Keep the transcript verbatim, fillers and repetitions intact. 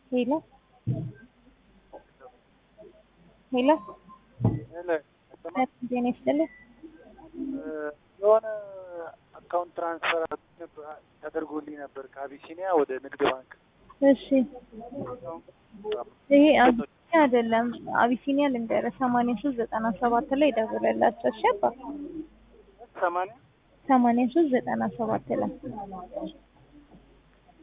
ሄሎ ሄሎ ሄሎ ጤና ይስጥልኝ። የሆነ አካውንት ትራንስፈር ተደርጎልኝ ነበር ከአቢሲኒያ ወደ ንግድ ባንክ። እሺ ይሄ አቢሲኒያ አይደለም። አቢሲኒያ ልንገርህ ሰማንያ ሶስት ዘጠና ሰባት ላይ ደውለላቸው። እሺ አባ ሰማንያ ሰማንያ ሶስት ዘጠና ሰባት ላይ